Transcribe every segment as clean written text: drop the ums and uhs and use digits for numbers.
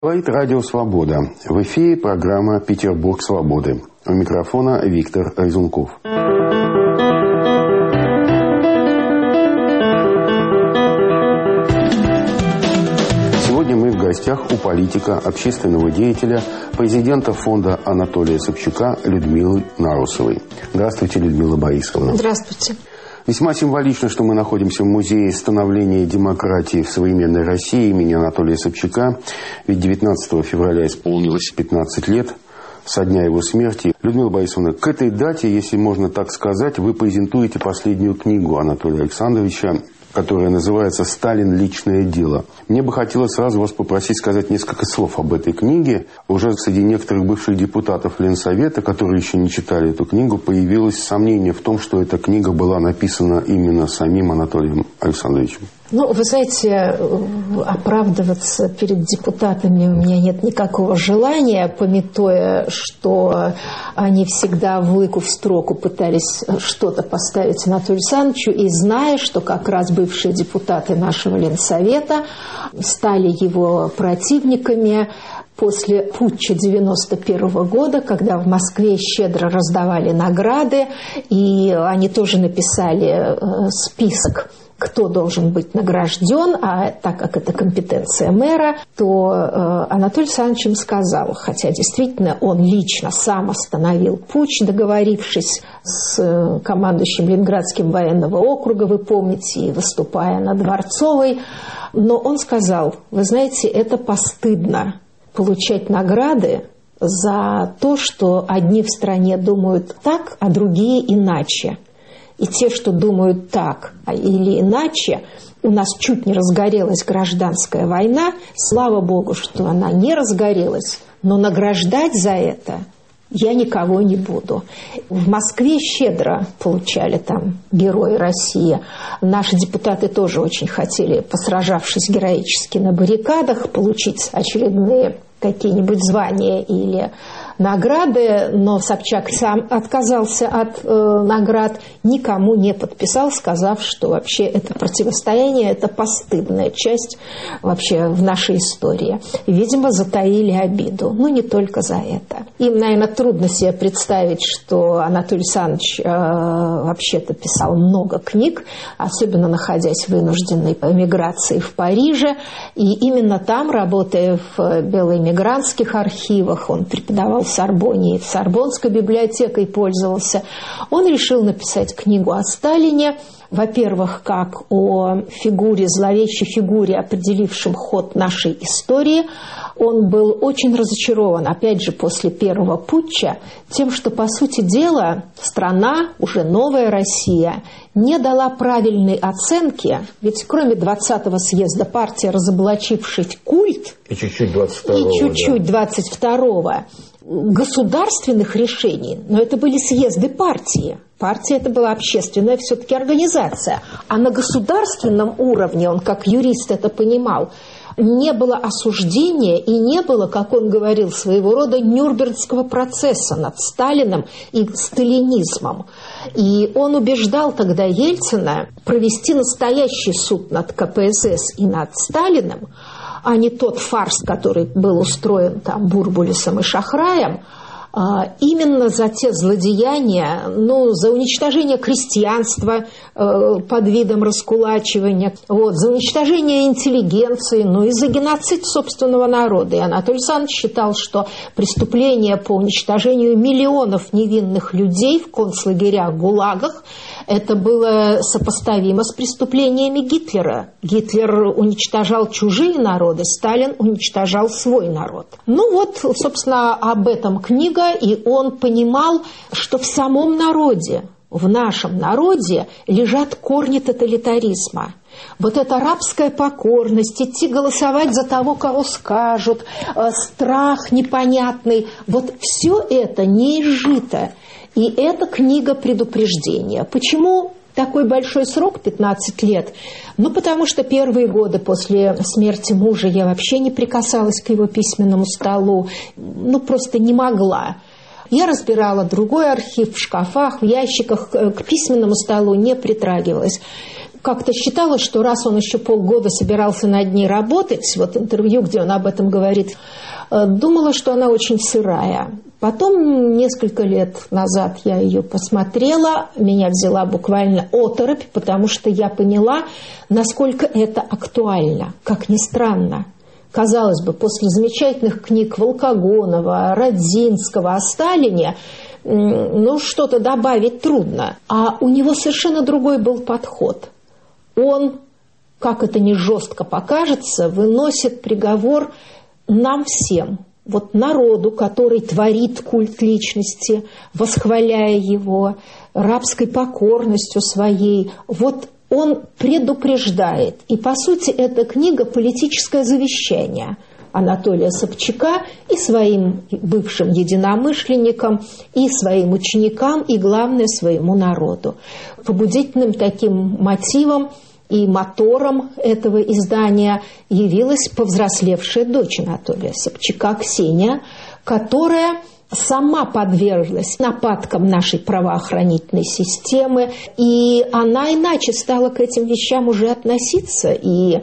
Говорит Радио Свобода. В эфире программа «Петербург свободы». У микрофона Виктор Разумков. Сегодня мы в гостях у политика, общественного деятеля, президента фонда Анатолия Собчака Людмилы Нарусовой. Здравствуйте, Людмила Борисовна. Здравствуйте. Весьма символично, что мы находимся в Музее становления демократии в современной России имени Анатолия Собчака. Ведь 19 февраля исполнилось 15 лет со дня его смерти. Людмила Борисовна, к этой дате, если можно так сказать, вы презентуете последнюю книгу Анатолия Александровича, которая называется «Сталин. Личное дело». Мне бы хотелось сразу вас попросить сказать несколько слов об этой книге. Уже среди некоторых бывших депутатов Ленсовета, которые еще не читали эту книгу, появилось сомнение в том, что эта книга была написана именно самим Анатолием Александровичем. Ну, вы знаете, оправдываться перед депутатами у меня нет никакого желания, памятуя, что они всегда в лыку в строку пытались что-то поставить Анатолию Александровичу, и зная, что как раз бывшие депутаты нашего Ленсовета стали его противниками после путча 91 года, когда в Москве щедро раздавали награды, и они тоже написали список, кто должен быть награжден, а так как это компетенция мэра, то Анатолий Александрович им сказал, хотя действительно он лично сам остановил путч, договорившись с командующим Ленинградским военного округа, вы помните, и выступая на Дворцовой, но он сказал, вы знаете, это постыдно получать награды за то, что одни в стране думают так, а другие иначе. И те, что думают так или иначе, у нас чуть не разгорелась гражданская война. Слава Богу, что она не разгорелась, но награждать за это я никого не буду. В Москве щедро получали там герои России. Наши депутаты тоже очень хотели, посражавшись героически на баррикадах, получить очередные какие-нибудь звания или награды, но Собчак сам отказался от наград, никому не подписал, сказав, что вообще это противостояние, это постыдная часть вообще в нашей истории. Видимо, затаили обиду, но не только за это. Им, наверное, трудно себе представить, что Анатолий Александрович вообще-то писал много книг, особенно находясь в вынужденной эмиграции в Париже, и именно там, работая в белоэмигрантских архивах, он преподавал в Сорбонне, в Сорбонской библиотекой пользовался. Он решил написать книгу о Сталине, во-первых, как о фигуре, зловещей фигуре, определившем ход нашей истории. Он был очень разочарован, опять же, после первого путча, тем, что, по сути дела, страна, уже новая Россия, не дала правильной оценки, ведь кроме 20-го съезда партии, разоблачивший культ, и чуть-чуть 22-го, государственных решений, но это были съезды партии. Партия это была общественная все-таки организация. А на государственном уровне, он как юрист это понимал, не было осуждения и не было, как он говорил, своего рода Нюрнбергского процесса над Сталиным и сталинизмом. И он убеждал тогда Ельцина провести настоящий суд над КПСС и над Сталиным, а не тот фарс, который был устроен там Бурбулисом и Шахраем, именно за те злодеяния, за уничтожение крестьянства под видом раскулачивания, за уничтожение интеллигенции, и за геноцид собственного народа. И Анатолий Александрович считал, что преступления по уничтожению миллионов невинных людей в концлагерях, ГУЛАГах, это было сопоставимо с преступлениями Гитлера. Гитлер уничтожал чужие народы, Сталин уничтожал свой народ. Собственно, об этом книга, и он понимал, что в самом народе, в нашем народе лежат корни тоталитаризма. Вот эта рабская покорность, идти голосовать за того, кого скажут, страх непонятный, все это не изжито. И это книга предупреждения. Почему такой большой срок, 15 лет? Потому что первые годы после смерти мужа я вообще не прикасалась к его письменному столу, просто не могла. Я разбирала другой архив в шкафах, в ящиках, к письменному столу не притрагивалась. как-то считала, что раз он еще полгода собирался над ней работать, вот интервью, где он об этом говорит, думала, что она очень сырая. Потом, несколько лет назад я ее посмотрела, меня взяла буквально оторопь, потому что я поняла, насколько это актуально, как ни странно. Казалось бы, после замечательных книг Волкогонова, Родзинского о Сталине, что-то добавить трудно. А у него совершенно другой был подход. Он, как это ни жестко покажется, выносит приговор нам всем. Вот народу, который творит культ личности, восхваляя его, рабской покорностью своей. Вот он предупреждает. И, по сути, эта книга – политическое завещание Анатолия Собчака и своим бывшим единомышленникам, и своим ученикам, и, главное, своему народу. Побудительным таким мотивом и мотором этого издания явилась повзрослевшая дочь Анатолия Собчака, Ксения, которая сама подверглась нападкам нашей правоохранительной системы, и она иначе стала к этим вещам уже относиться. И,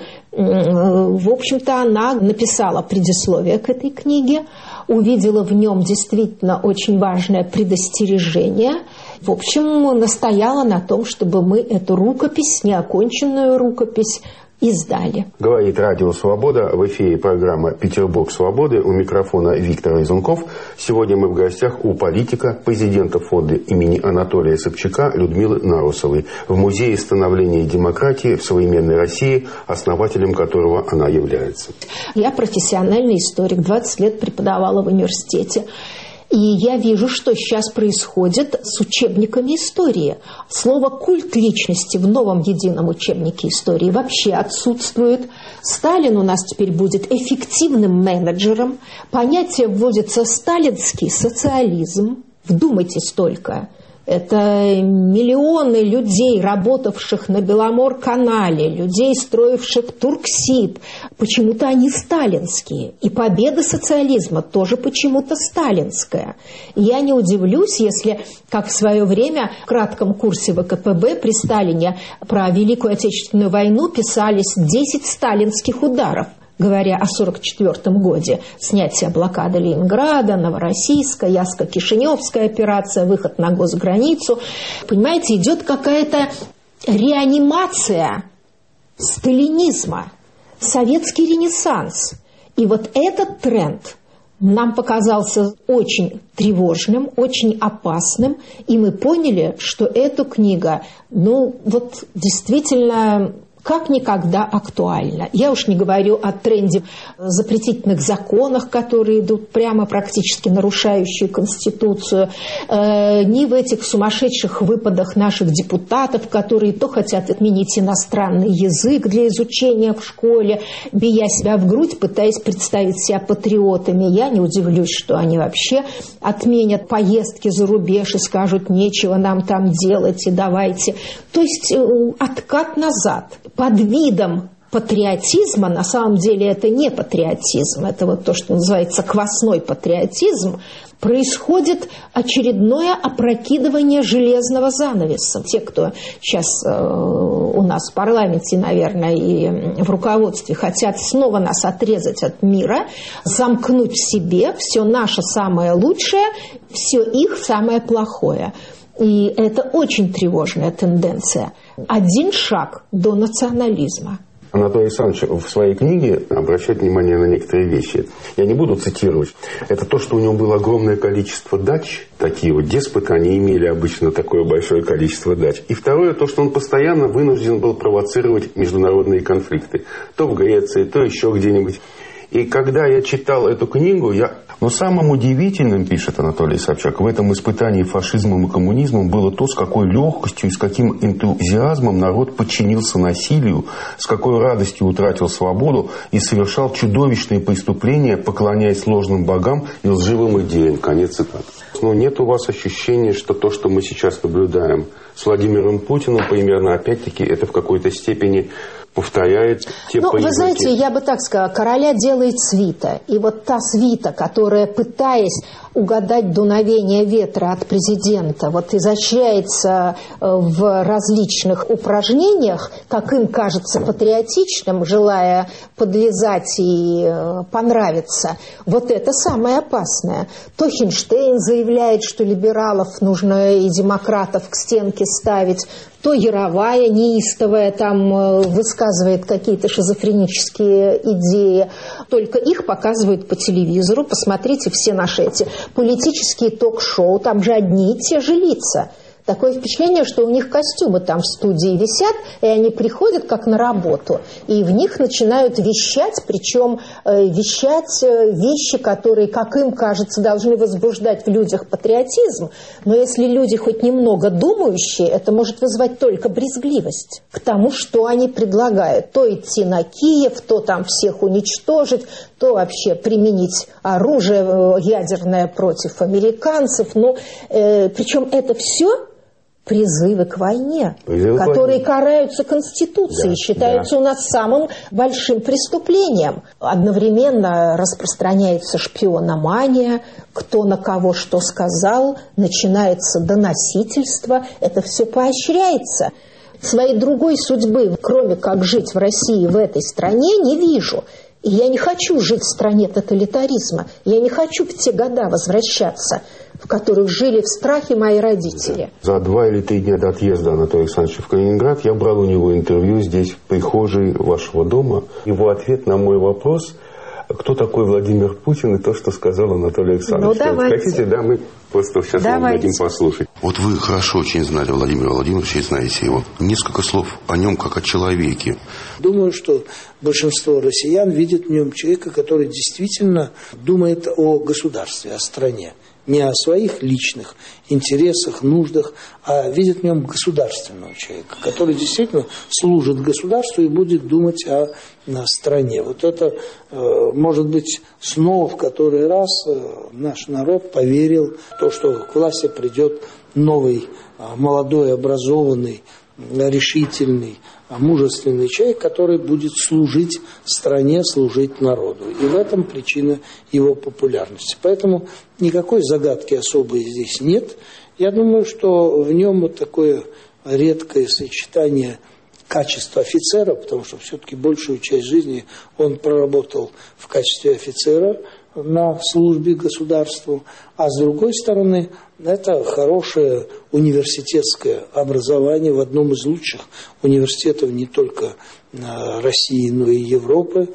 в общем-то, она написала предисловие к этой книге, увидела в нем действительно очень важное предостережение. В общем, настояла на том, чтобы мы эту рукопись, неоконченную рукопись, издали. Говорит Радио Свобода, в эфире программа «Петербург свободы», у микрофона Виктор Изунков. Сегодня мы в гостях у политика, президента фонда имени Анатолия Собчака Людмилы Нарусовой в Музее становления демократии в современной России, основателем которого она является. Я профессиональный историк, 20 лет преподавала в университете. И я вижу, что сейчас происходит с учебниками истории. Слово «культ личности» в новом едином учебнике истории вообще отсутствует. Сталин у нас теперь будет эффективным менеджером. Понятие вводится «сталинский социализм». Вдумайтесь только. Это миллионы людей, работавших на Беломор-канале, людей, строивших Турксиб. Почему-то они сталинские. И победа социализма тоже почему-то сталинская. Я не удивлюсь, если, как в свое время в кратком курсе ВКПБ при Сталине про Великую Отечественную войну писались 10 сталинских ударов, говоря о 1944 году. Снятие блокады Ленинграда, Новороссийска, Ясско-Кишиневская операция, выход на госграницу. Понимаете, идет какая-то реанимация сталинизма, советский ренессанс. И вот этот тренд нам показался очень тревожным, очень опасным, и мы поняли, что эта книга, действительно как никогда актуально. Я уж не говорю о тренде запретительных законах, которые идут прямо практически нарушающие Конституцию, ни в этих сумасшедших выпадах наших депутатов, которые то хотят отменить иностранный язык для изучения в школе, бия себя в грудь, пытаясь представить себя патриотами. Я не удивлюсь, что они вообще отменят поездки за рубеж и скажут, нечего нам там делать, и давайте. То есть откат назад. Под видом патриотизма, на самом деле это не патриотизм, это вот то, что называется квасной патриотизм, происходит очередное опрокидывание железного занавеса. Те, кто сейчас у нас в парламенте, наверное, и в руководстве хотят снова нас отрезать от мира, замкнуть в себе все наше самое лучшее, все их самое плохое. И это очень тревожная тенденция. Один шаг до национализма. Анатолий Александрович в своей книге обращает внимание на некоторые вещи. Я не буду цитировать. Это то, что у него было огромное количество дач. Такие вот деспоты, они имели обычно такое большое количество дач. И второе, то, что он постоянно вынужден был провоцировать международные конфликты. То в Греции, то еще где-нибудь. И когда я читал эту книгу, Но самым удивительным, пишет Анатолий Собчак, в этом испытании фашизмом и коммунизмом было то, с какой легкостью и с каким энтузиазмом народ подчинился насилию, с какой радостью утратил свободу и совершал чудовищные преступления, поклоняясь ложным богам и лживым идеям. Конец цитаты. Но нет у вас ощущения, что то, что мы сейчас наблюдаем с Владимиром Путиным, примерно опять-таки это в какой-то степени повторяет те признаки. Вы знаете, я бы так сказала, короля делает свита. И вот та свита, которая, пытаясь угадать дуновение ветра от президента, вот изощряется в различных упражнениях, как им кажется патриотичным, желая подвязать и понравиться, вот это самое опасное. То Хинштейн заявляет, что либералов нужно и демократов к стенке ставить, то Яровая неистовая там высказывает какие-то шизофренические идеи. Только их показывают по телевизору. Посмотрите все наши эти политические ток-шоу. Там же одни и те же лица. Такое впечатление, что у них костюмы там в студии висят, и они приходят как на работу, и в них начинают вещать, причем вещать вещи, которые, как им кажется, должны возбуждать в людях патриотизм. Но если люди хоть немного думающие, это может вызвать только брезгливость к тому, что они предлагают. То идти на Киев, то там всех уничтожить, то вообще применить оружие ядерное против американцев. Причем это все призывы к войне, которые караются Конституцией, считаются у нас самым большим преступлением. Одновременно распространяется шпиономания, кто на кого что сказал, начинается доносительство, это все поощряется. Своей другой судьбы, кроме как жить в России, в этой стране, не вижу. И я не хочу жить в стране тоталитаризма, я не хочу в те года возвращаться, в которых жили в страхе мои родители. За 2 или 3 дня до отъезда Анатолия Александровича в Калининград я брал у него интервью здесь, в прихожей вашего дома. Его ответ на мой вопрос, кто такой Владимир Путин, и то, что сказал Анатолий Александрович. Давайте. Хотите, да, мы просто сейчас вам дадим послушать. Вот вы хорошо очень знали Владимира Владимировича и знаете его. Несколько слов о нем как о человеке. Думаю, что большинство россиян видит в нем человека, который действительно думает о государстве, о стране. Не о своих личных интересах, нуждах, а видит в нем государственного человека, который действительно служит государству и будет думать о стране. Вот это, может быть, снова в который раз наш народ поверил в то, что к власти придет новый, молодой, образованный, решительный, мужественный человек, который будет служить стране, служить народу. И в этом причина его популярности. Поэтому никакой загадки особой здесь нет. Я думаю, что в нем вот такое редкое сочетание качества офицера, потому что все-таки большую часть жизни он проработал в качестве офицера на службе государству, а с другой стороны, это хорошее университетское образование в одном из лучших университетов не только России, но и Европы,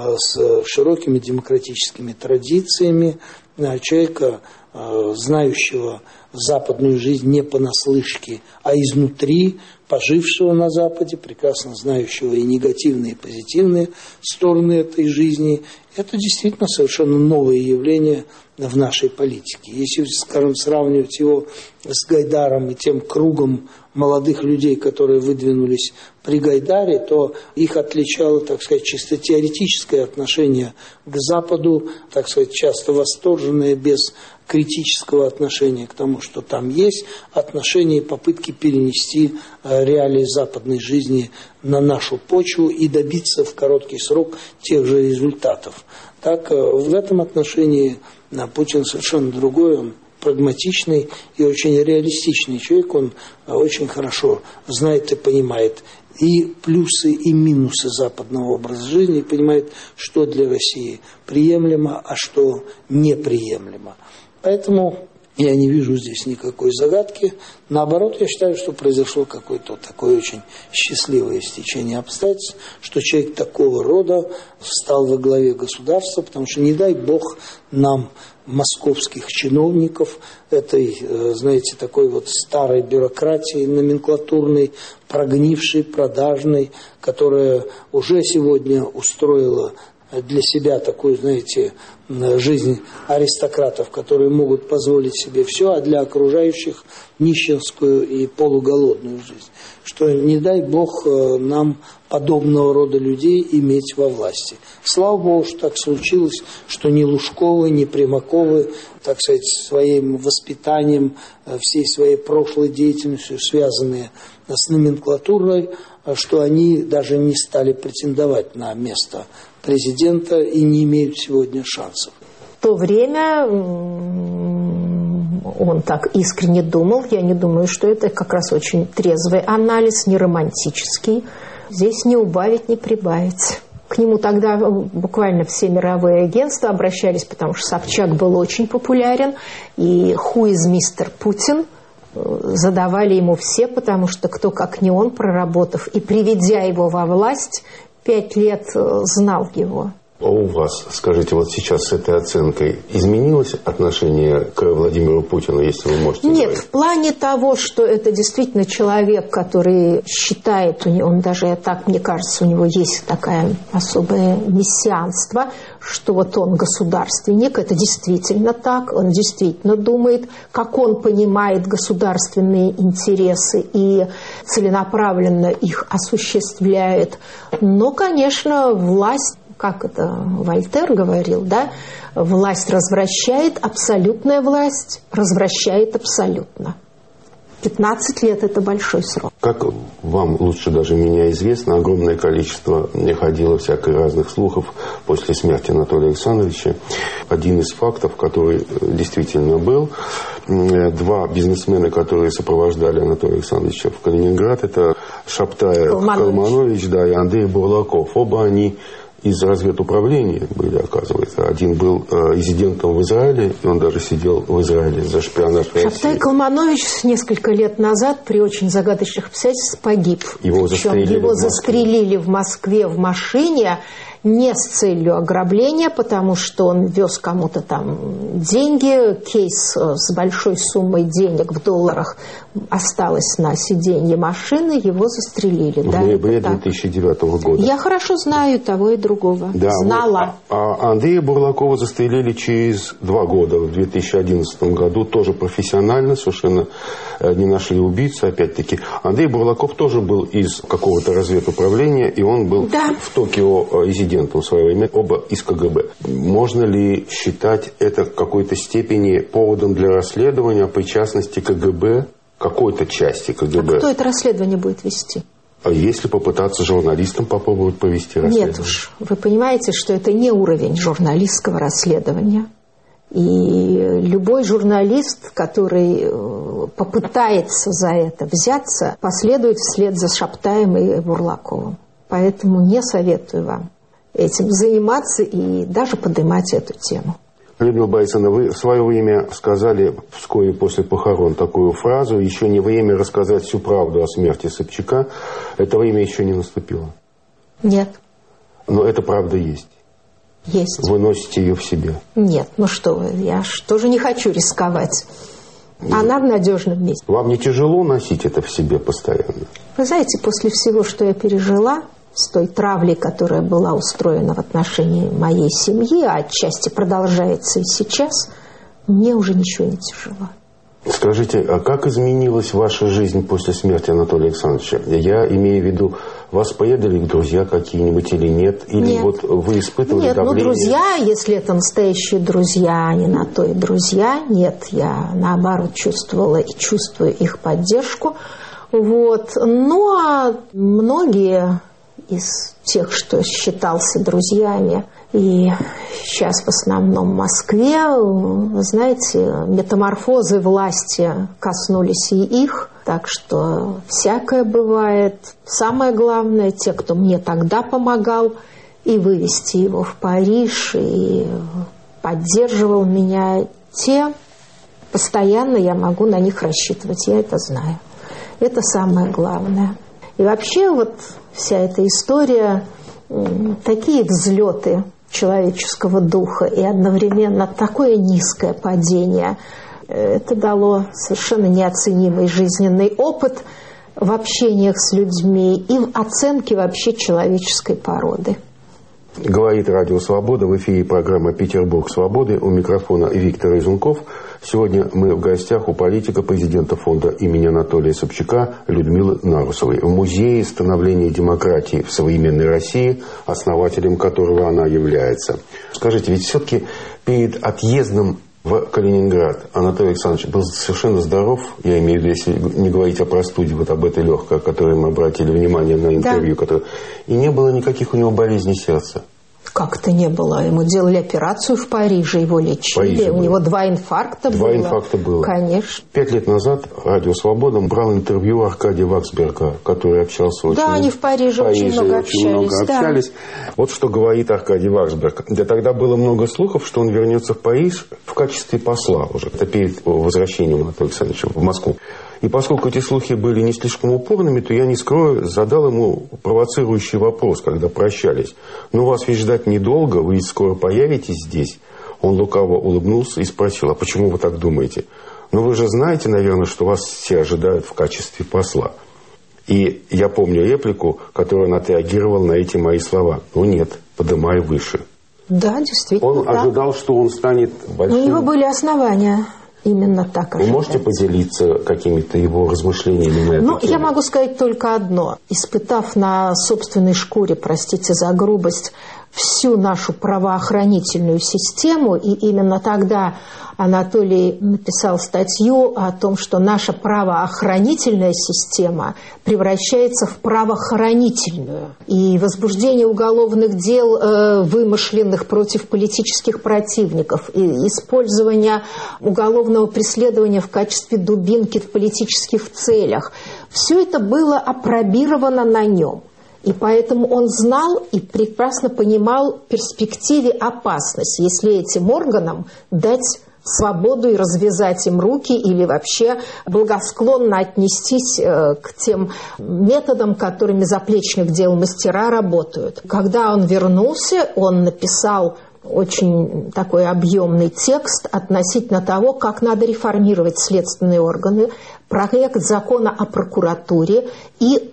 с широкими демократическими традициями, человека, знающего западную жизнь не понаслышке, а изнутри, пожившего на Западе, прекрасно знающего и негативные, и позитивные стороны этой жизни. Это действительно совершенно новое явление в нашей политике. Если, скажем, сравнивать его с Гайдаром и тем кругом молодых людей, которые выдвинулись при Гайдаре, то их отличало, так сказать, чисто теоретическое отношение к Западу, так сказать, часто восторженное, без критического отношения к тому, что там есть, отношение и попытки перенести реалии западной жизни на нашу почву и добиться в короткий срок тех же результатов. Так, в этом отношении Путин совершенно другой, он прагматичный и очень реалистичный человек, он очень хорошо знает и понимает и плюсы, и минусы западного образа жизни, и понимает, что для России приемлемо, а что неприемлемо. Поэтому я не вижу здесь никакой загадки. Наоборот, я считаю, что произошло какое-то такое очень счастливое стечение обстоятельств, что человек такого рода встал во главе государства, потому что, не дай бог, нам, московских чиновников, этой, знаете, такой вот старой бюрократии номенклатурной, прогнившей, продажной, которая уже сегодня устроила для себя такую, знаете, жизнь аристократов, которые могут позволить себе все, а для окружающих нищенскую и полуголодную жизнь. Что, не дай бог, нам подобного рода людей иметь во власти. Слава богу, что так случилось, что ни Лужковы, ни Примаковы, так сказать, своим воспитанием, всей своей прошлой деятельностью, связанные с номенклатурой, что они даже не стали претендовать на место президента и не имеют сегодня шансов. В то время он так искренне думал. Я не думаю, что это как раз очень трезвый анализ, не романтический. Здесь не убавить, не прибавить. К нему тогда буквально все мировые агентства обращались, потому что Собчак был очень популярен. И «Who is Mr. Putin?» задавали ему все, потому что кто, как не он, проработав и приведя его во власть, 5 лет знал его. А у вас, скажите, вот сейчас с этой оценкой изменилось отношение к Владимиру Путину, если вы можете Нет, говорить? в плане того, что это действительно человек, который считает, он даже так, мне кажется, у него есть такое особое мессианство, что вот он государственник, это действительно так, он действительно думает, как он понимает государственные интересы и целенаправленно их осуществляет. Но, конечно, власть, как это Вольтер говорил, да, власть развращает, абсолютная власть развращает абсолютно. 15 лет – это большой срок. Как вам лучше даже меня известно, огромное количество ходило всяких разных слухов после смерти Анатолия Александровича. Один из фактов, который действительно был, 2 бизнесмена, которые сопровождали Анатолия Александровича в Калининград, это Шаптаев Калманович, да, и Андрей Бурлаков. Оба они из разведуправления были, оказывается. Один был резидентом в Израиле, и он даже сидел в Израиле за шпионаж в России. Шаптай Калманович несколько лет назад при очень загадочных обстоятельствах погиб. Его застрелили в Москве в машине не с целью ограбления, потому что он вез кому-то там деньги, кейс с большой суммой денег в долларах осталось на сиденье машины, его застрелили. В ноябре 2009 года. Я хорошо знаю того и другого. Да, знала. А Андрея Бурлакова застрелили через 2 года, в 2011 году, тоже профессионально, совершенно не нашли убийцу, опять-таки. Андрей Бурлаков тоже был из какого-то разведуправления, и он был в Токио резидентом в свое время, оба из КГБ. Можно ли считать это в какой-то степени поводом для расследования о причастности КГБ, какой-то части КГБ? А кто это расследование будет вести? А если попытаться журналистам попробовать провести расследование? Нет уж, вы понимаете, что это не уровень журналистского расследования. И любой журналист, который попытается за это взяться, последует вслед за Шаптаем и Бурлаковым. Поэтому не советую вам этим заниматься и даже поднимать эту тему. Людмила Борисовна, вы в свое время сказали вскоре после похорон такую фразу: «Еще не время рассказать всю правду о смерти Собчака». Это время еще не наступило? Нет. Но эта правда есть? Есть. Вы носите ее в себе? Нет, ну что вы, я тоже не хочу рисковать. Она в надежном месте. Вам не тяжело носить это в себе постоянно? Вы знаете, после всего, что я пережила, с той травлей, которая была устроена в отношении моей семьи, а отчасти продолжается и сейчас, мне уже ничего не тяжело. Скажите, а как изменилась ваша жизнь после смерти Анатолия Александровича? Я имею в виду, вас поедали друзья какие-нибудь или нет? Или нет. Вот вы испытывали давление? Нет, друзья, если это настоящие друзья, они на то и друзья. Нет, я наоборот чувствовала и чувствую их поддержку. Вот. Ну, а многие из тех, что считался друзьями, и сейчас в основном в Москве, вы знаете, метаморфозы власти коснулись и их, так что всякое бывает. Самое главное, те, кто мне тогда помогал, и вывести его в Париж, и поддерживал меня, те постоянно я могу на них рассчитывать, я это знаю. Это самое главное. И вообще вот вся эта история, такие взлеты человеческого духа и одновременно такое низкое падение, это дало совершенно неоценимый жизненный опыт в общениях с людьми и в оценке вообще человеческой породы. Говорит Радио Свобода, в эфире программа «Петербург свободы», у микрофона Виктор Изунков. Сегодня мы в гостях у политика, президента фонда имени Анатолия Собчака Людмилы Нарусовой в Музее становления демократии в современной России, основателем которого она является. Скажите, ведь все-таки перед отъездом в Калининград Анатолий Александрович был совершенно здоров, я имею в виду, если не говорить о простуде, вот об этой легкой, о которой мы обратили внимание на интервью, да. И не было никаких у него болезней сердца. Как-то не было. Ему делали операцию в Париже, его лечили. У него 2 инфаркта было. 2 инфаркта было. Конечно. 5 лет назад Радио Свобода брал интервью Аркадия Ваксберга, который общался очень... Да, они в Париже очень много общались. Вот что говорит Аркадий Ваксберг. Да, тогда было много слухов, что он вернется в Париж в качестве посла уже. Это перед возвращением Анатолия Александровича в Москву. И поскольку эти слухи были не слишком упорными, то я, не скрою, задал ему провоцирующий вопрос, когда прощались. «Ну, вас ведь ждать недолго, вы ведь скоро появитесь здесь». Он лукаво улыбнулся и спросил: «А почему вы так думаете?» «Ну, вы же знаете, наверное, что вас все ожидают в качестве посла». И я помню реплику, которую он отреагировал на эти мои слова. «Ну, нет, подымай выше». Да, действительно. Он ожидал, что он станет большим... У него были основания. Именно так ожидается. Вы можете поделиться какими-то его размышлениями на эту тему? Я могу сказать только одно. Испытав на собственной шкуре, простите за грубость, всю нашу правоохранительную систему, и именно тогда Анатолий написал статью о том, что наша правоохранительная система превращается в правохоронительную. И возбуждение уголовных дел, вымышленных против политических противников, и использование уголовного преследования в качестве дубинки в политических целях, все это было опробировано на нем. И поэтому он знал и прекрасно понимал в перспективе опасность, если этим органам дать свободу и развязать им руки или вообще благосклонно отнестись к тем методам, которыми заплечных дел мастера работают. Когда он вернулся, он написал очень такой объемный текст относительно того, как надо реформировать следственные органы, проект закона о прокуратуре и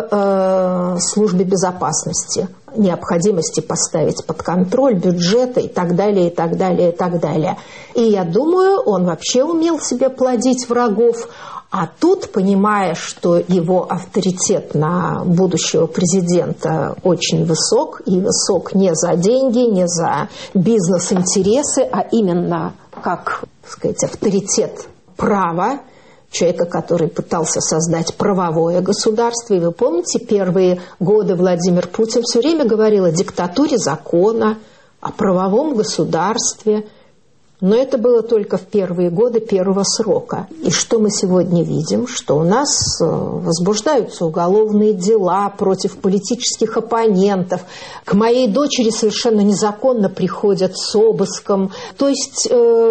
о службе безопасности, необходимости поставить под контроль бюджеты и так далее, и так далее, и так далее. И я думаю, он вообще умел себе плодить врагов. А тут, понимая, что его авторитет на будущего президента очень высок, и высок не за деньги, не за бизнес-интересы, а именно как, так сказать, авторитет права, человека, который пытался создать правовое государство. И вы помните, первые годы Владимир Путин все время говорил о диктатуре закона, о правовом государстве. Но это было только в первые годы первого срока. И что мы сегодня видим? Что у нас возбуждаются уголовные дела против политических оппонентов. К моей дочери совершенно незаконно приходят с обыском. То есть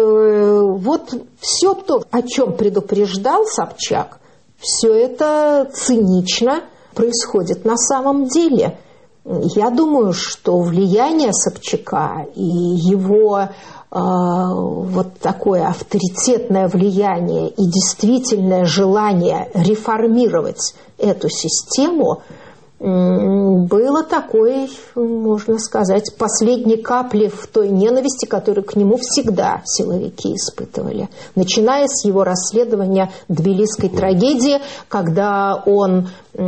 вот все то, о чем предупреждал Собчак, все это цинично происходит на самом деле. Я думаю, что влияние Собчака и его вот такое авторитетное влияние и действительное желание реформировать эту систему было такой, можно сказать, последней каплей в той ненависти, которую к нему всегда силовики испытывали. Начиная с его расследования Тбилисской трагедии, когда он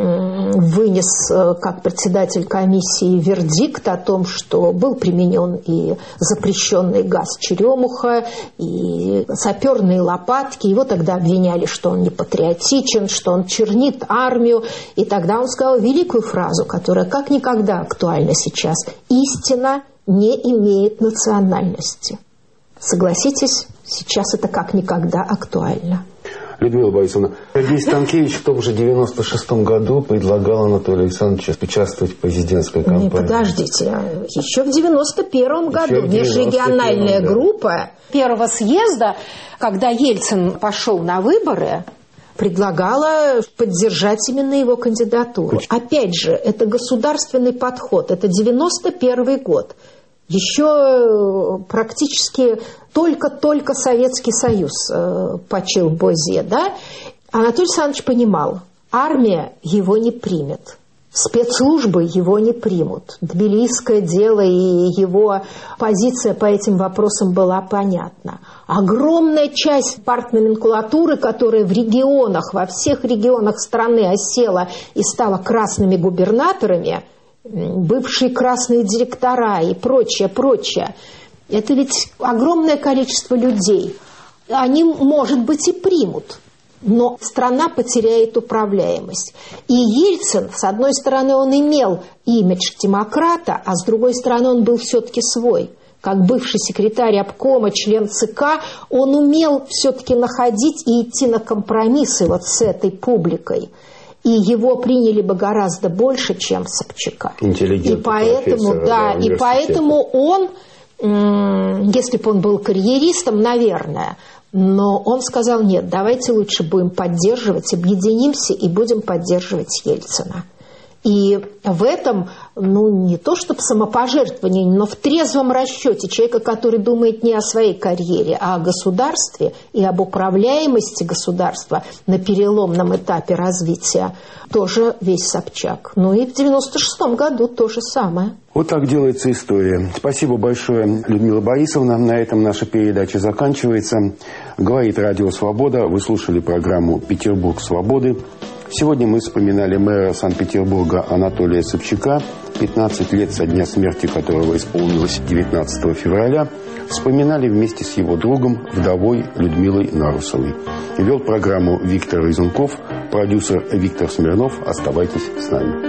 вынес как председатель комиссии вердикт о том, что был применен и запрещенный газ черемуха, и саперные лопатки. Его тогда обвиняли, что он не патриотичен, что он чернит армию. И тогда он сказал великую фразу, которая как никогда актуальна сейчас: «Истина не имеет национальности». Согласитесь, сейчас это как никогда актуально. Людмила Борисовна, Сергей Станкевич в том же 96-м году предлагал Анатолию Александровичу участвовать в президентской кампании. Подождите, еще в 91-м году межрегиональная группа первого съезда, когда Ельцин пошел на выборы, предлагала поддержать именно его кандидатуру. Опять же, это государственный подход, это 91-й год. Еще практически только Советский Союз почил в Бозе, да? Анатолий Александрович понимал, армия его не примет, спецслужбы его не примут. Тбилисское дело и его позиция по этим вопросам была понятна. Огромная часть партноменклатуры, которая в регионах, во всех регионах страны осела и стала красными губернаторами, бывшие красные директора и прочее, Это ведь огромное количество людей. Они, может быть, и примут, но страна потеряет управляемость. И Ельцин, с одной стороны, он имел имидж демократа, а с другой стороны, он был все-таки свой. Как бывший секретарь обкома, член ЦК, он умел все-таки находить и идти на компромиссы вот с этой публикой. И его приняли бы гораздо больше, чем Собчака. Интеллигентный профессор, да, и поэтому он, если бы он был карьеристом, наверное, но он сказал: нет, давайте лучше будем поддерживать, объединимся и будем поддерживать Ельцина. И в этом, не то чтобы самопожертвование, но в трезвом расчете человека, который думает не о своей карьере, а о государстве и об управляемости государства на переломном этапе развития, тоже весь Собчак. И в 96-м году то же самое. Вот так делается история. Спасибо большое, Людмила Борисовна. На этом наша передача заканчивается. Говорит Радио Свобода. Вы слушали программу «Петербург свободы». Сегодня мы вспоминали мэра Санкт-Петербурга Анатолия Собчака, 15 лет со дня смерти которого исполнилось 19 февраля. Вспоминали вместе с его другом, вдовой Людмилой Нарусовой. Вел программу Виктор Изунков, продюсер Виктор Смирнов. Оставайтесь с нами.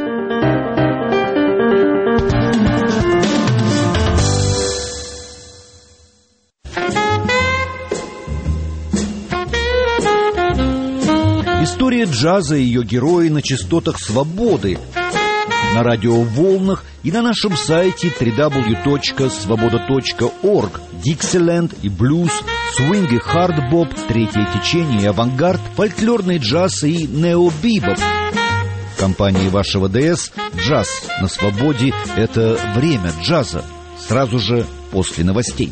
История джаза и ее герои на частотах свободы, на радиоволнах и на нашем сайте www.svoboda.org. Диксиленд и блюз, свинг и хардбоп, третье течение и авангард, фольклорный джаз и нео-бибоп. В компании вашего ДС «Джаз на свободе» — это время джаза. Сразу же после новостей.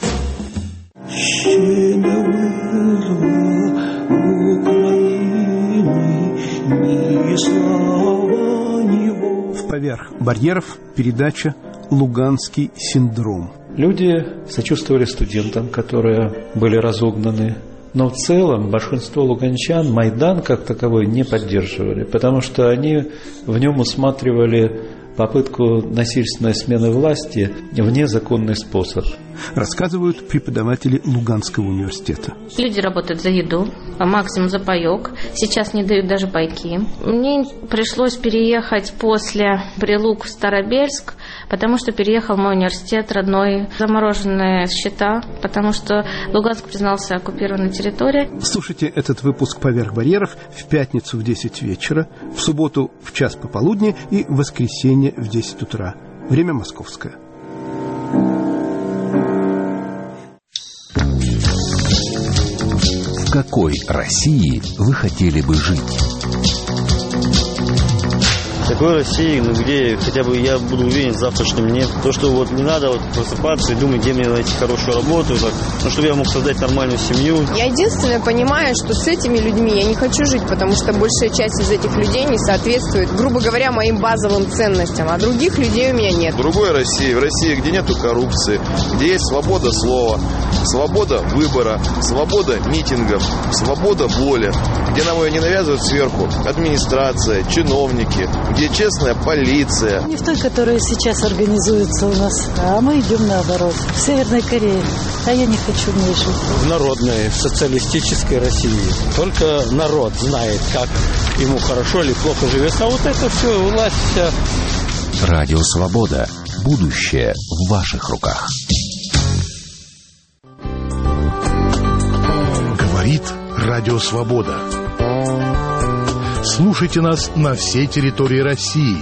Поверх барьеров передача «Луганский синдром». Люди сочувствовали студентам, которые были разогнаны. Но в целом большинство луганчан Майдан как таковой не поддерживали, потому что они в нем усматривали попытку насильственной смены власти в незаконный способ. Рассказывают преподаватели Луганского университета. Люди работают за еду, а максимум за паёк. Сейчас не дают даже пайки. Мне пришлось переехать после Прилук в Старобельск, потому что переехал мой университет родной. Замороженные счета, потому что Луганск признался оккупированной территорией. Слушайте этот выпуск «Поверх барьеров» в пятницу в 10 вечера, в субботу в час пополудни и в воскресенье в 10 утра. Время московское. В какой России вы хотели бы жить? В такой России, где хотя бы я буду уверен в завтрашнем дне. То, что не надо просыпаться и думать, где мне найти хорошую работу, чтобы я мог создать нормальную семью. Я единственное понимаю, что с этими людьми я не хочу жить, потому что большая часть из этих людей не соответствует, грубо говоря, моим базовым ценностям, а других людей у меня нет. В другой России, в России, где нету коррупции, где есть свобода слова, свобода выбора, свобода митингов, свобода воли, где нам ее не навязывают сверху администрация, чиновники, где честная полиция. Не в той, которая сейчас организуется у нас, а мы идем наоборот. В Северной Корее. А я не хочу в ней жить. В народной социалистической России. Только народ знает, как ему хорошо или плохо живется. А вот это все, власть вся. Радио Свобода. Будущее в ваших руках. Говорит Радио Свобода. Слушайте нас на всей территории России.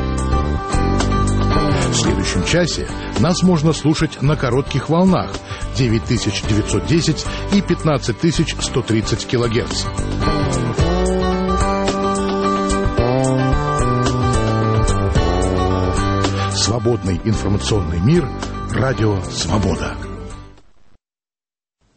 В следующем часе нас можно слушать на коротких волнах 9910 и 15130 килогерц. Свободный информационный мир. Радио Свобода.